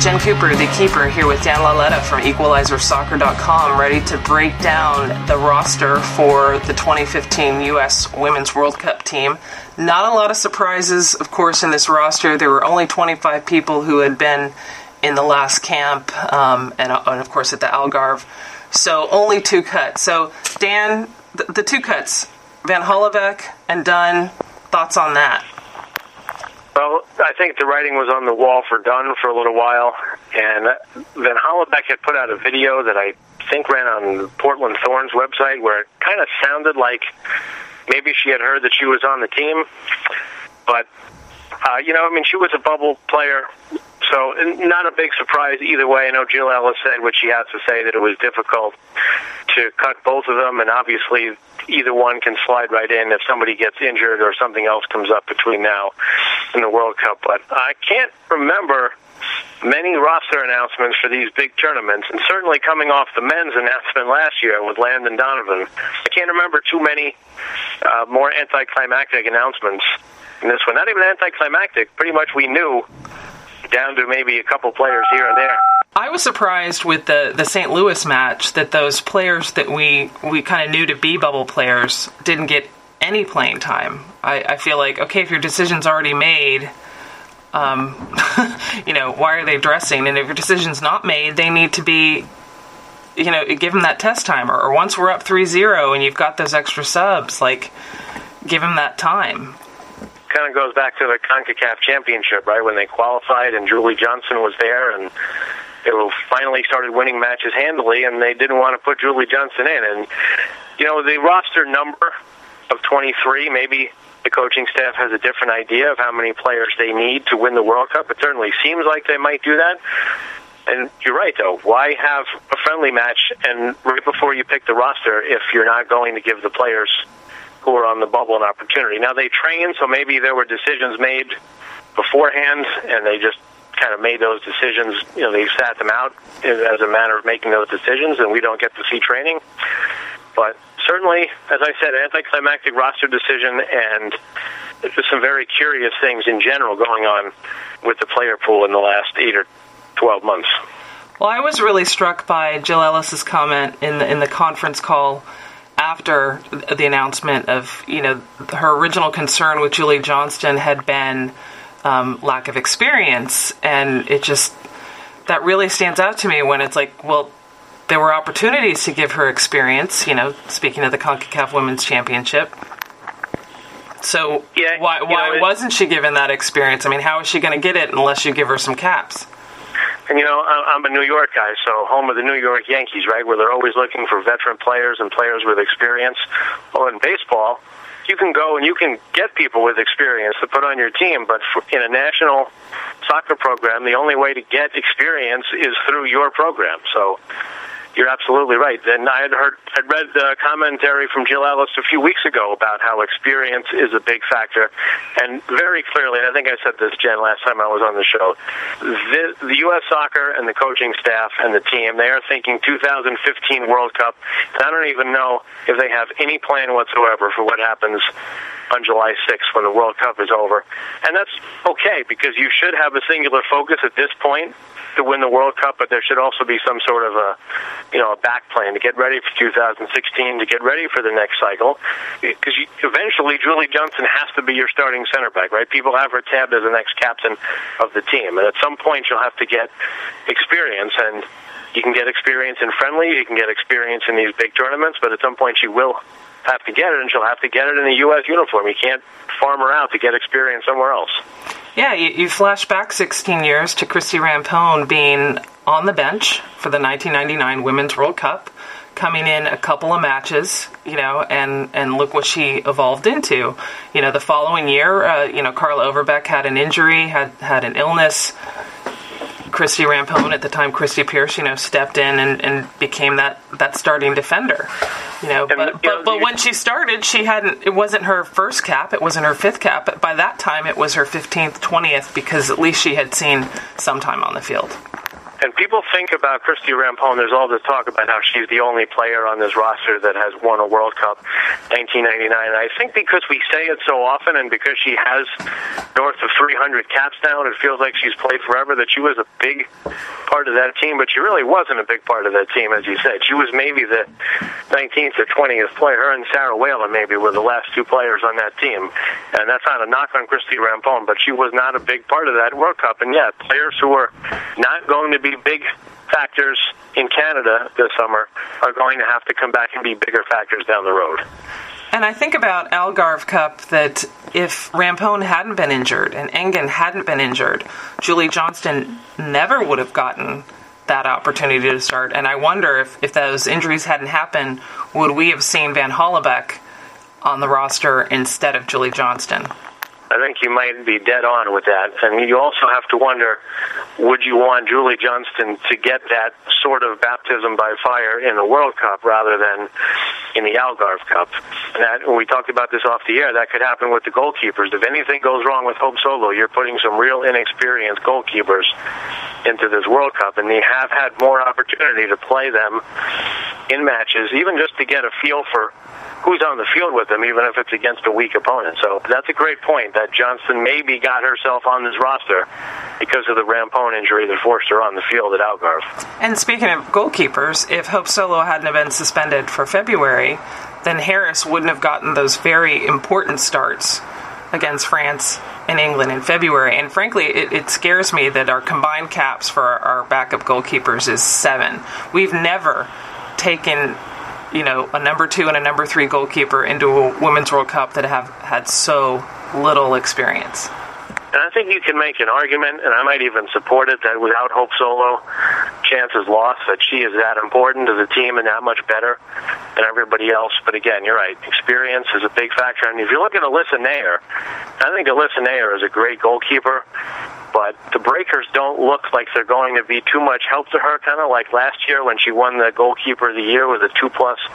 Jen Cooper, the keeper, here with Dan Lauletta from EqualizerSoccer.com, ready to break down the roster for the 2015 U.S. Women's World Cup team. Not a lot of surprises, of course, in this roster. There were only 25 people who had been in the last camp, and of course at the Algarve. So only 2 cuts. So, Dan, the 2 cuts, Van Hollebeke and Dunn, thoughts on that? Well, I think the writing was on the wall for Dunn for a little while, and Van Hollebeke had put out a video that I think ran on Portland Thorns website where it kind of sounded like maybe she had heard that she was on the team. But, she was a bubble player, so not a big surprise either way. I know Jill Ellis said what she has to say, that it was difficult to cut both of them, and obviously either one can slide right in if somebody gets injured or something else comes up between now and the World Cup. But I can't remember many roster announcements for these big tournaments, and certainly coming off the men's announcement last year with Landon Donovan, I can't remember too many more anticlimactic announcements in this one. Not even anticlimactic. Pretty much we knew, down to maybe a couple players here and there. I was surprised with the St. Louis match that those players that we kind of knew to be bubble players didn't get any playing time. I feel like, okay, if your decision's already made, why are they dressing? And if your decision's not made, they need to be, give them that test time. Or once we're up 3-0 and you've got those extra subs, give them that time. Kind of goes back to the CONCACAF Championship, right, when they qualified and Julie Johnson was there, and they finally started winning matches handily, and they didn't want to put Julie Johnson in. And, the roster number of 23, maybe the coaching staff has a different idea of how many players they need to win the World Cup. It certainly seems like they might do that. And you're right, though. Why have a friendly match and right before you pick the roster if you're not going to give the players who are on the bubble an opportunity? Now, they train, so maybe there were decisions made beforehand, and they just kind of made those decisions. They sat them out as a matter of making those decisions, and we don't get to see training. But certainly, as I said, anticlimactic roster decision, and just some very curious things in general going on with the player pool in the last 8 or 12 months. Well, I was really struck by Jill Ellis's comment in the conference call after the announcement of, her original concern with Julie Johnston had been lack of experience. And that really stands out to me when it's like, well, there were opportunities to give her experience, speaking of the CONCACAF Women's Championship. So why wasn't she given that experience? I mean, how is she going to get it unless you give her some caps? And, I'm a New York guy, so home of the New York Yankees, right, where they're always looking for veteran players and players with experience. Well, in baseball, you can go and you can get people with experience to put on your team, but in a national soccer program, the only way to get experience is through your program. So you're absolutely right. And I'd read the commentary from Jill Ellis a few weeks ago about how experience is a big factor. And very clearly, and I think I said this, Jen, last time I was on the show, the U.S. Soccer and the coaching staff and the team, they are thinking 2015 World Cup. And I don't even know if they have any plan whatsoever for what happens on July 6th when the World Cup is over. And that's okay, because you should have a singular focus at this point to win the World Cup, but there should also be some sort of a back plan to get ready for 2016, to get ready for the next cycle, because eventually Julie Johnson has to be your starting center back, right? People have her tabbed as the next captain of the team, and at some point she'll have to get experience, and you can get experience in friendly, you can get experience in these big tournaments, but at some point she will have to get it, and she'll have to get it in the U.S. uniform. You can't farm her out to get experience somewhere else. Yeah, you flash back 16 years to Christy Rampone being on the bench for the 1999 Women's World Cup, coming in a couple of matches, and look what she evolved into. The following year, Carla Overbeck had an injury, had an illness. Christy Rampone, at the time Christy Pierce, stepped in and became that starting defender. But when she started, it wasn't her first cap, it wasn't her fifth cap, but by that time it was her 15th, 20th, because at least she had seen some time on the field. And people think about Christy Rampone, there's all this talk about how she's the only player on this roster that has won a World Cup 1999. And I think because we say it so often and because she has north of 300 caps now, and it feels like she's played forever, that she was a big part of that team, but she really wasn't a big part of that team, as you said. She was maybe the 19th or 20th player. Her and Sarah Whalen maybe were the last two players on that team. And that's not a knock on Christy Rampone, but she was not a big part of that World Cup. And yeah, players who are not going to be big factors in Canada this summer are going to have to come back and be bigger factors down the road. And I think about Algarve Cup that if Rampone hadn't been injured and Engen hadn't been injured, Julie Johnston never would have gotten that opportunity to start. And I wonder if those injuries hadn't happened, would we have seen Van Hollebeke on the roster instead of Julie Johnston? I think you might be dead on with that. And you also have to wonder, would you want Julie Johnston to get that sort of baptism by fire in the World Cup rather than in the Algarve Cup? And that, when we talked about this off the air, that could happen with the goalkeepers. If anything goes wrong with Hope Solo, you're putting some real inexperienced goalkeepers into this World Cup, and they have had more opportunity to play them in matches, even just to get a feel for who's on the field with them, even if it's against a weak opponent. So that's a great point, that Johnston maybe got herself on this roster because of the Rampone injury that forced her on the field at Algarve. And speaking of goalkeepers, if Hope Solo hadn't have been suspended for February, then Harris wouldn't have gotten those very important starts against France and England in February. And frankly, it scares me that our combined caps for our backup goalkeepers is 7. We've never taken a number 2 and a number 3 goalkeeper into a Women's World Cup that have had so little experience. And I think you can make an argument, and I might even support it, that without Hope Solo, chances lost, that she is that important to the team and that much better than everybody else. But again, you're right, experience is a big factor. And if you look at Alyssa Nair, I think Alyssa Nair is a great goalkeeper, but the breakers don't look like they're going to be too much help to her, kind of like last year when she won the goalkeeper of the year with a 2+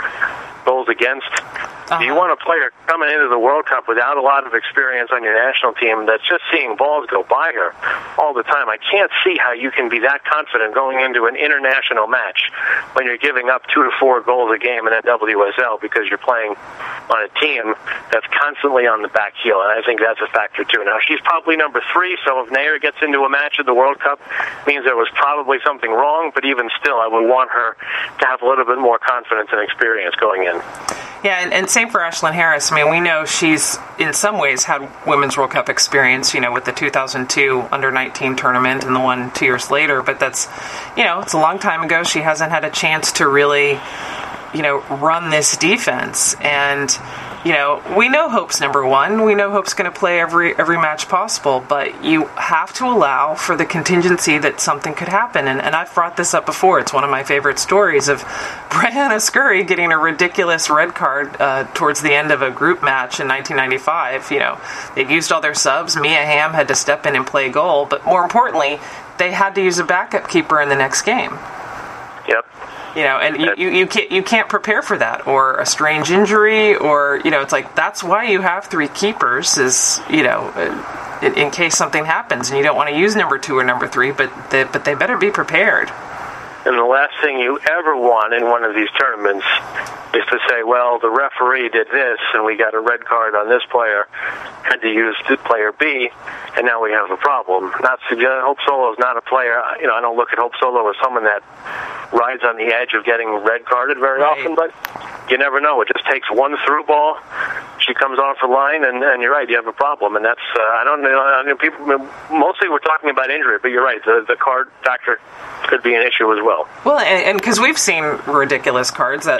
goals against. Do you want a player coming into the World Cup without a lot of experience on your national team that's just seeing balls go by her all the time? I can't see how you can be that confident going into an international match when you're giving up 2 to 4 goals a game in a WSL because you're playing on a team that's constantly on the back heel, and I think that's a factor too. Now, she's probably number 3, so if Nair gets into a match at the World Cup, it means there was probably something wrong, but even still, I would want her to have a little bit more confidence and experience going in. Yeah, and same for Ashlyn Harris. I mean, we know she's in some ways had Women's World Cup experience, with the 2002 Under-19 tournament and the one 2 years later, but that's, it's a long time ago. She hasn't had a chance to really, run this defense. And, we know Hope's number 1. We know Hope's going to play every match possible, but you have to allow for the contingency that something could happen. And I've brought this up before. It's one of my favorite stories of Brianna Scurry getting a ridiculous red card towards the end of a group match in 1995. They used all their subs. Mia Hamm had to step in and play goal, but more importantly, they had to use a backup keeper in the next game. Yep. And you can't prepare for that, or a strange injury, or it's like that's why you have 3 keepers is in case something happens and you don't want to use number 2 or number 3, but they better be prepared. And the last thing you ever want in one of these tournaments is to say, well, the referee did this and we got a red card on this player, had to use player B, and now we have a problem. Hope Solo is not a player. I don't look at Hope Solo as someone that rides on the edge of getting red carded very often, but you never know. It just takes one through ball. She comes off the line, and you're right, you have a problem. And that's, I don't know, people, mostly we're talking about injury, but you're right, the card factor could be an issue as well. Well, and because we've seen ridiculous cards that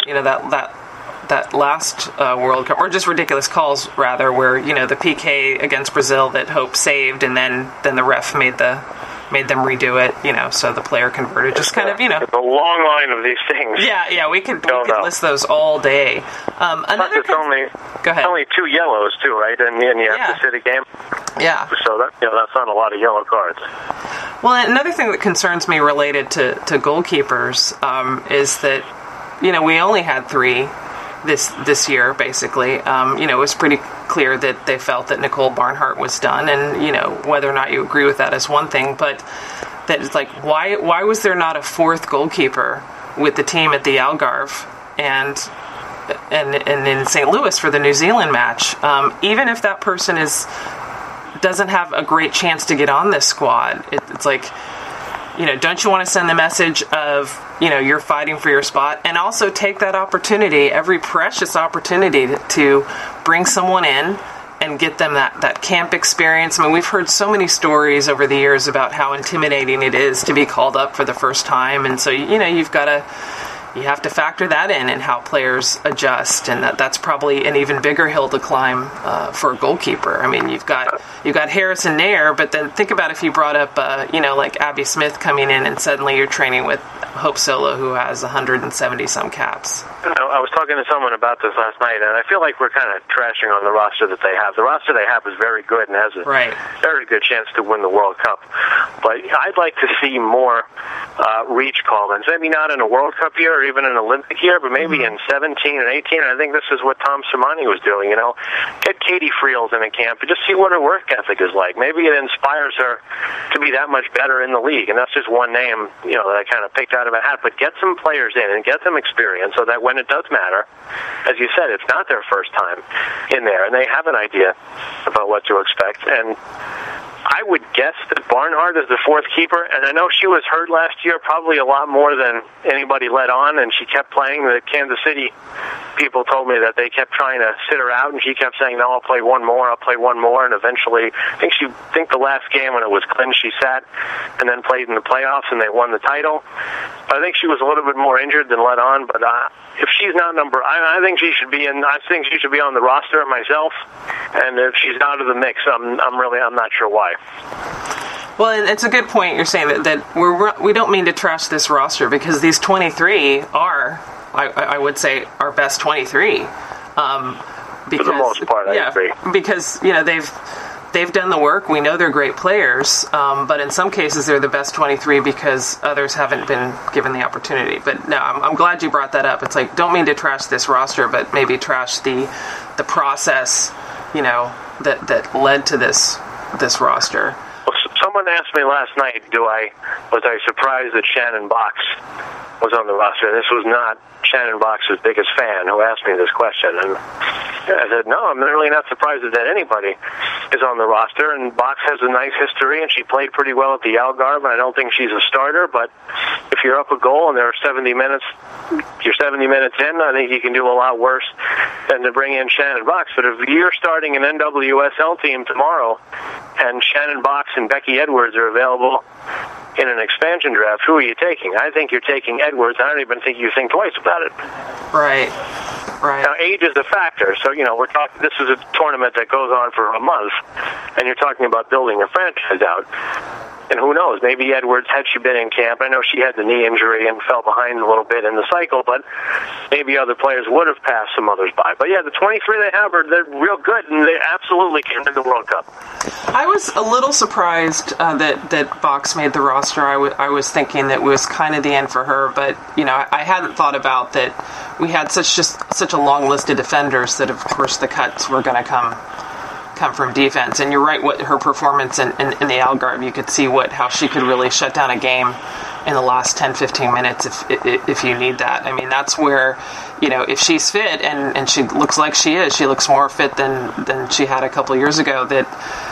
last World Cup, or just ridiculous calls rather, where the PK against Brazil that Hope saved, and then the ref made them redo it, so the player converted. Just kind of, It's a long line of these things. Yeah, we could list those all day. Go ahead. Only 2 yellows too, right? And you have to sit a game. Yeah. So that's not a lot of yellow cards. Well, another thing that concerns me related to goalkeepers is that we only had 3 this year, basically. It was pretty clear that they felt that Nicole Barnhart was done, and whether or not you agree with that is one thing, but that it's like, why was there not a fourth goalkeeper with the team at the Algarve and in St. Louis for the New Zealand match? Even if that person doesn't have a great chance to get on this squad, it's like, don't you want to send the message of, you're fighting for your spot, and also take that opportunity, every precious opportunity, to bring someone in and get them that camp experience. I mean, we've heard so many stories over the years about how intimidating it is to be called up for the first time, and so you have to factor that in and how players adjust, and that's probably an even bigger hill to climb for a goalkeeper. I mean, you've got Harrison Nair, but then think about if you brought up like Abby Smith coming in, and suddenly you're training with Hope Solo, who has 170 some caps. I was talking to someone about this last night, and I feel like we're kind of trashing on the roster that they have. The roster they have is very good and has a very good chance to win the World Cup. But I'd like to see more reach call-ins. Maybe not in a World Cup year or even an Olympic year, but maybe in 17 and 18. And I think this is what Tom Sermanni was doing. Get Katie Friels in a camp and just see what her work ethic is like. Maybe it inspires her to be that much better in the league. And that's just one name, that I kind of picked out of a hat. But get some players in and get them experience so that when it does matter, as you said, it's not their first time in there, and they have an idea about what to expect. And I would guess that Barnhart is the fourth keeper, and I know she was hurt last year, probably a lot more than anybody let on, and she kept playing. The Kansas City people told me that they kept trying to sit her out, and she kept saying, no, I'll play one more, and eventually, I think the last game when it was clinched, she sat and then played in the playoffs, and they won the title. But I think she was a little bit more injured than let on, but if she's not I think she should be in. I think she should be on the roster myself. And if she's out of the mix, I'm not sure why. Well, it's a good point. You're saying that we don't mean to trash this roster, because these 23 are, I would say, our best 23. For the most part, I agree. Because they've done the work. We know they're great players, but in some cases they're the best 23 because others haven't been given the opportunity. But no, I'm glad you brought that up. It's like, don't mean to trash this roster, but maybe trash the process, that led to this roster. Well, someone asked me last night, was I surprised that Shannon Box was on the roster? This was not Shannon Box's biggest fan who asked me this question, and I said, no, I'm really not surprised that anybody is on the roster, and Box has a nice history, and she played pretty well at the Algarve, and I don't think she's a starter, but if you're up a goal and there are 70 minutes, you're 70 minutes in, I think you can do a lot worse than to bring in Shannon Box. But if you're starting an NWSL team tomorrow, and Shannon Box and Becky Edwards are available in an expansion draft, who are you taking? I think you're taking Edwards. I don't even think you think twice about it. Right. Now, age is a factor. So, we're talking. This is a tournament that goes on for a month, and you're talking about building a franchise out. And who knows, maybe Edwards, had she been in camp, I know she had the knee injury and fell behind a little bit in the cycle, but maybe other players would have passed some others by. But yeah, the 23 they have, they're real good, and they absolutely can win the World Cup. I was a little surprised that Box made the roster. I was thinking that it was kind of the end for her, but I hadn't thought about that. We had such a long list of defenders that, of course, the cuts were going to come from defense. And you're right, what her performance in the Algarve, you could see how she could really shut down a game in the last 10-15 minutes if you need that. I mean, that's where, if she's fit, and she looks like she looks more fit than she had a couple of years ago, that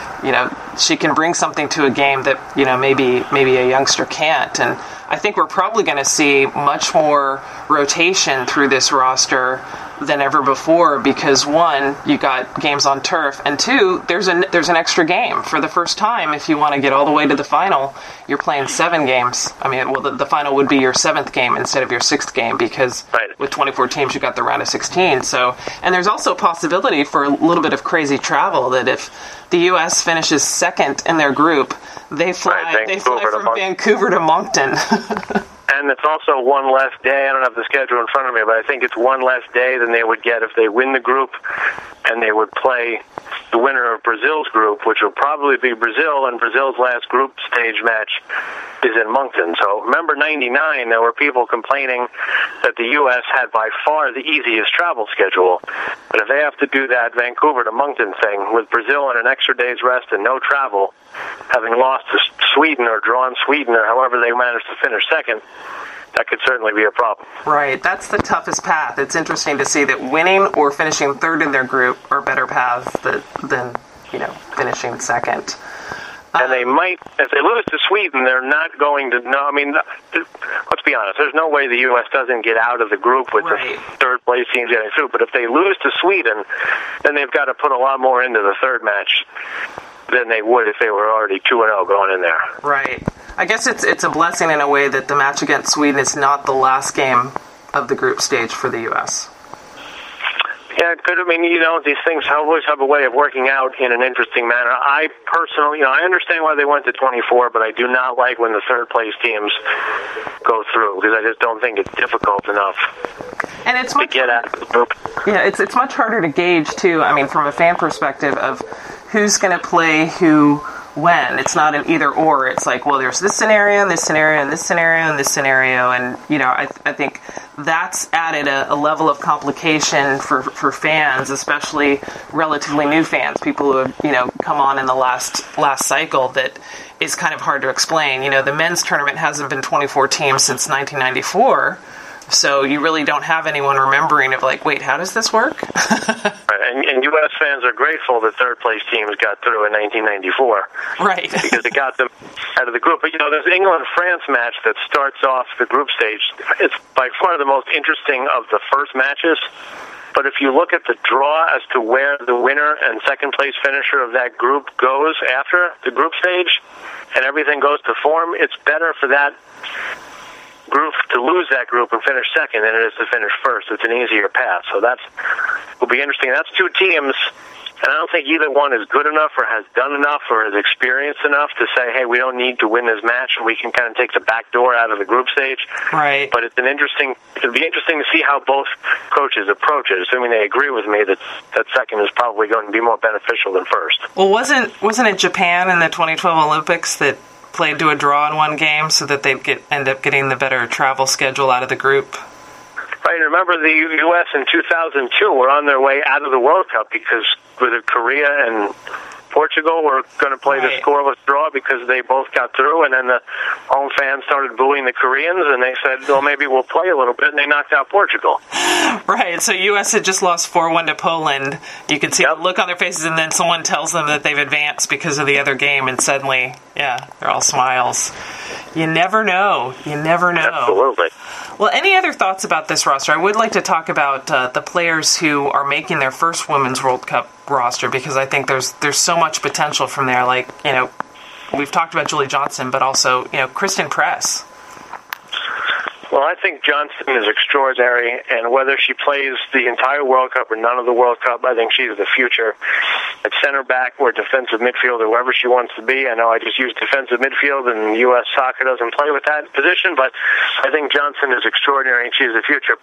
she can bring something to a game that maybe a youngster can't. And I think we're probably going to see much more rotation through this roster than ever before, because one, you got games on turf, and two, there's an extra game for the first time. If you want to get all the way to the final, you're playing 7 games. I mean, well, the final would be your 7th game instead of your 6th game, because with 24 teams, you got the round of 16. So, and there's also a possibility for a little bit of crazy travel, that if the U.S. finishes 2nd in their group, they fly from Vancouver to Moncton. And it's also one less day. I don't have the schedule in front of me, but I think it's one less day than they would get if they win the group, and they would play the winner of Brazil's group, which will probably be Brazil, and Brazil's last group stage match is in Moncton. So remember 99, there were people complaining that the U.S. had by far the easiest travel schedule. But if they have to do that Vancouver to Moncton thing with Brazil on an extra day's rest and no travel, having lost to Sweden or drawn Sweden or however they managed to finish second, that could certainly be a problem. Right, that's the toughest path. It's interesting to see that winning or finishing third in their group are better paths than finishing second. And they might, if they lose to Sweden, they're not going to know. I mean, let's be honest, there's no way the U.S. doesn't get out of the group with the third place teams getting through. But if they lose to Sweden, then they've got to put a lot more into the third match than they would if they were already 2-0 going in there. Right. I guess it's a blessing in a way that the match against Sweden is not the last game of the group stage for the U.S. Yeah, it could. I mean, these things always have a way of working out in an interesting manner. I personally, I understand why they went to 24, but I do not like when the third place teams go through because I just don't think it's difficult enough. And it's to get at the group. Yeah, it's much harder to gauge too. I mean, from a fan perspective of who's going to play who when. It's not an either or. It's like, well, there's this scenario, and this scenario, and this scenario, and this scenario, and I think that's added a level of complication for fans, especially relatively new fans, people who have come on in the last cycle, that is kind of hard to explain. The men's tournament hasn't been 24 teams since 1994. So you really don't have anyone remembering of like, wait, how does this work? And U.S. fans are grateful that third-place teams got through in 1994. Right. Because it got them out of the group. But, this England-France match that starts off the group stage, it's by far the most interesting of the first matches. But if you look at the draw as to where the winner and second-place finisher of that group goes after the group stage, and everything goes to form, it's better for that group to lose that group and finish second than it is to finish first. It's an easier path. So will be interesting. That's two teams, and I don't think either one is good enough or has done enough or is experienced enough to say, hey, we don't need to win this match and we can kind of take the back door out of the group stage. Right. But it'll be interesting to see how both coaches approach it, assuming they agree with me that second is probably going to be more beneficial than first. Well, wasn't it Japan in the 2012 Olympics that played to a draw in one game so that they'd end up getting the better travel schedule out of the group? Right. Remember, the U.S. in 2002 were on their way out of the World Cup because Korea and Portugal were going to play the scoreless draw because they both got through, and then the home fans started booing the Koreans, and they said, well, maybe we'll play a little bit, and they knocked out Portugal. Right, so U.S. had just lost 4-1 to Poland. You can see the look on their faces, and then someone tells them that they've advanced because of the other game, and suddenly, they're all smiles. You never know. Absolutely. Well, any other thoughts about this roster? I would like to talk about the players who are making their first Women's World Cup roster, because I think there's so much potential from there. Like, we've talked about Julie Johnson, but also, Kristen Press. Well, I think Johnson is extraordinary, and whether she plays the entire World Cup or none of the World Cup, I think she's the future. At center back or defensive midfield or wherever she wants to be. I know I just used defensive midfield, and U.S. soccer doesn't play with that position, but I think Johnson is extraordinary, and she's the future.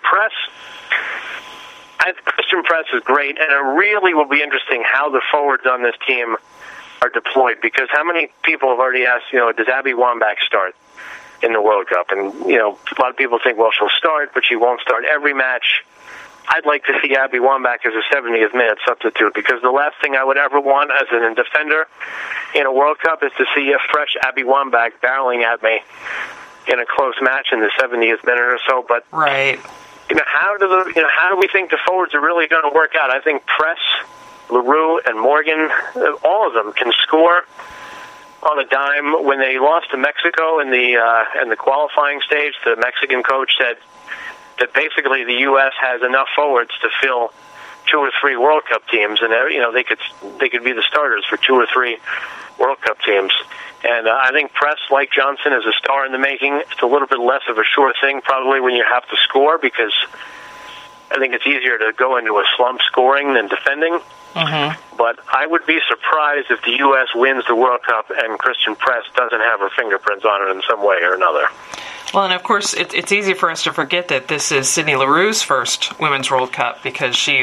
Christian Press is great, and it really will be interesting how the forwards on this team are deployed, because how many people have already asked, does Abby Wambach start in the World Cup? And, a lot of people think, well, she'll start, but she won't start every match. I'd like to see Abby Wambach as a 70th minute substitute, because the last thing I would ever want as a defender in a World Cup is to see a fresh Abby Wambach barreling at me in a close match in the 70th minute or so. But right. How do we think the forwards are really going to work out? I think Press, LaRue, and Morgan, all of them can score on a dime. When they lost to Mexico in the qualifying stage, the Mexican coach said that basically the U.S. has enough forwards to fill 2 or 3 World Cup teams, and they could be the starters for 2 or 3 World Cup teams. And I think Press, like Johnson, is a star in the making. It's a little bit less of a sure thing probably when you have to score, because I think it's easier to go into a slump scoring than defending. Mm-hmm. But I would be surprised if the U.S. wins the World Cup and Christian Press doesn't have her fingerprints on it in some way or another. Well, and of course, it's easy for us to forget that this is Sydney Leroux's first Women's World Cup, because she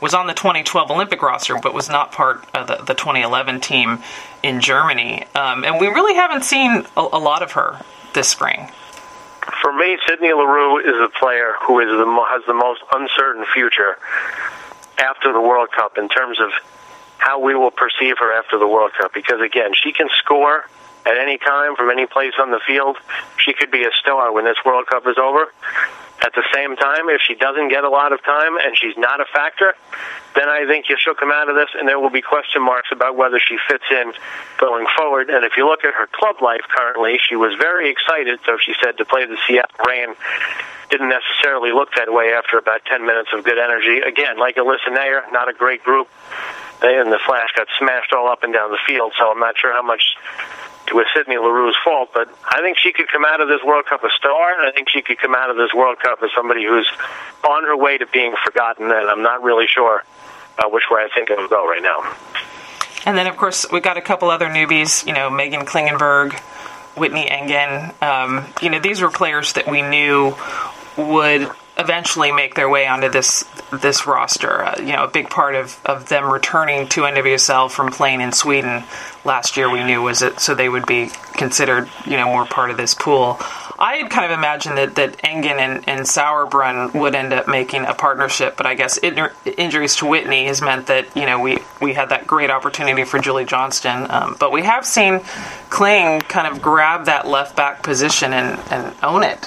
was on the 2012 Olympic roster, but was not part of the 2011 team in Germany. And we really haven't seen a lot of her this spring. For me, Sydney Leroux is a player who has the most uncertain future after the World Cup in terms of how we will perceive her after the World Cup. Because, again, she can score at any time from any place on the field. She could be a star when this World Cup is over. At the same time, if she doesn't get a lot of time and she's not a factor, then I think she'll come out of this and there will be question marks about whether she fits in going forward. And if you look at her club life currently, she was very excited, so she said, to play the Seattle Reign. Didn't necessarily look that way after about 10 minutes of good energy. Again, like Alyssa Nair, not a great group. They in the Flash got smashed all up and down the field, so I'm not sure how much it was Sydney Leroux's fault, but I think she could come out of this World Cup a star, and I think she could come out of this World Cup as somebody who's on her way to being forgotten, and I'm not really sure which way I think it will go right now. And then, of course, we got a couple other newbies, Megan Klingenberg, Whitney Engen. These were players that we knew would eventually make their way onto this roster. A big part of them returning to NWSL from playing in Sweden last year, we knew was it so they would be considered, more part of this pool. I had kind of imagined that Engen and Sauerbrunn would end up making a partnership, but I guess injuries to Whitney has meant that, we had that great opportunity for Julie Johnston. But we have seen Kling kind of grab that left back position and own it.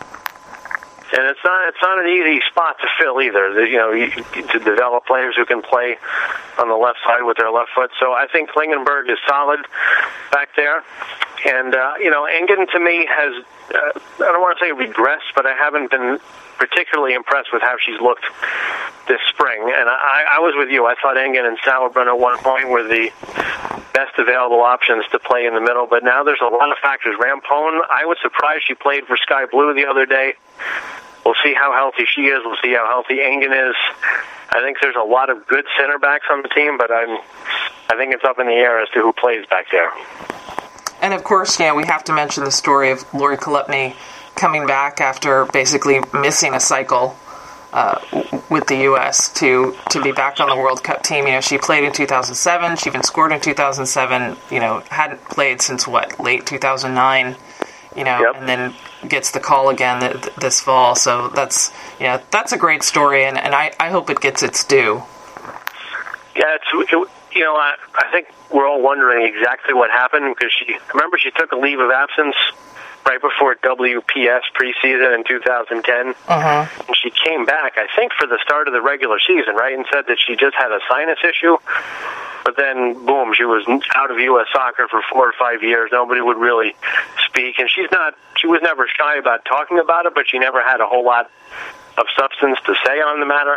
And it's not an easy spot to fill either. To develop players who can play on the left side with their left foot. So I think Klingenberg is solid back there. And, Engen to me has, I don't want to say regressed, but I haven't been particularly impressed with how she's looked this spring. And I was with you. I thought Engen and Sauerbrunn at one point were the best available options to play in the middle. But now there's a lot of factors. Rampone, I was surprised she played for Sky Blue the other day. We'll see how healthy she is. We'll see how healthy Engen is. I think there's a lot of good center backs on the team, but I think it's up in the air as to who plays back there. And of course, we have to mention the story of Lori Kolupny coming back after basically missing a cycle with the U.S. to be back on the World Cup team. She played in 2007. She even scored in 2007. Hadn't played since late 2009. Yep. And then gets the call again this fall. So that's a great story, and I hope it gets its due. Yeah, I think we're all wondering exactly what happened because she took a leave of absence right before WPS preseason in 2010. And she came back, I think, for the start of the regular season, right, and said that she just had a sinus issue. But then, boom, she was out of U.S. soccer for 4 or 5 years. Nobody would really speak. And she was never shy about talking about it, but she never had a whole lot of substance to say on the matter.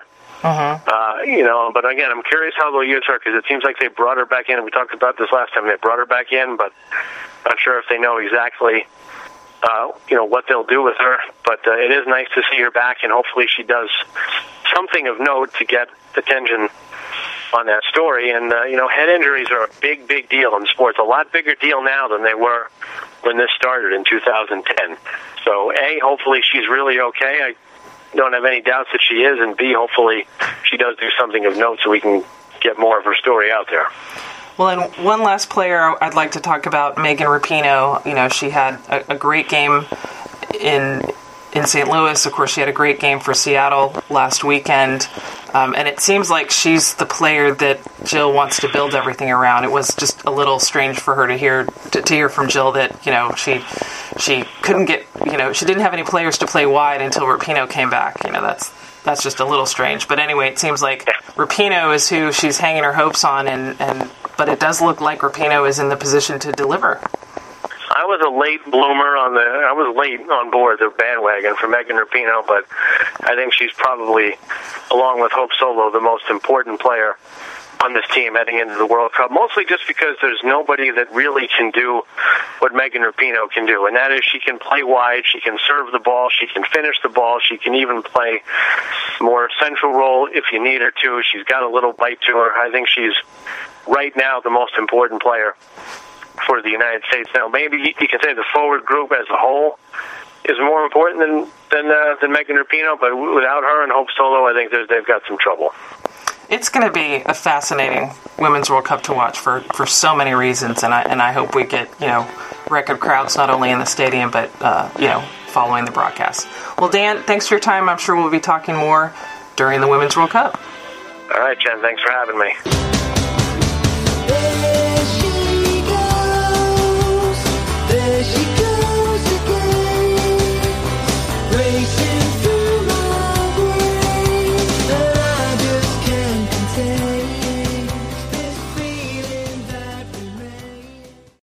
But again, I'm curious how they'll use her because it seems like they brought her back in. We talked about this last time. They brought her back in, but not sure if they know exactly, what they'll do with her. But it is nice to see her back, and hopefully she does something of note to get attention on that story. And, head injuries are a big, big deal in sports. A lot bigger deal now than they were when this started in 2010. So, A, hopefully she's really okay. I don't have any doubts that she is. And B, hopefully she does do something of note so we can get more of her story out there. Well, and one last player I'd like to talk about, Megan Rapinoe. She had a great game in St. Louis. Of course, she had a great game for Seattle last weekend. And it seems like she's the player that Jill wants to build everything around. It was just a little strange for her to hear from Jill that, she couldn't get, she didn't have any players to play wide until Rapinoe came back. That's just a little strange. But anyway, it seems like Rapinoe is who she's hanging her hopes on, but it does look like Rapinoe is in the position to deliver. I was a late bloomer I was late on board the bandwagon for Megan Rapinoe, but I think she's probably, along with Hope Solo, the most important player on this team heading into the World Cup, mostly just because there's nobody that really can do what Megan Rapinoe can do, and that is she can play wide, she can serve the ball, she can finish the ball, she can even play more central role if you need her to. She's got a little bite to her. I think she's right now the most important player for the United States. Now, maybe you can say the forward group as a whole is more important than Megan Rapinoe, but without her and Hope Solo, I think they've got some trouble. It's going to be a fascinating Women's World Cup to watch for so many reasons, and I hope we get, record crowds not only in the stadium but following the broadcast. Well, Dan, thanks for your time. I'm sure we'll be talking more during the Women's World Cup. All right, Jen, thanks for having me. There she goes again, racing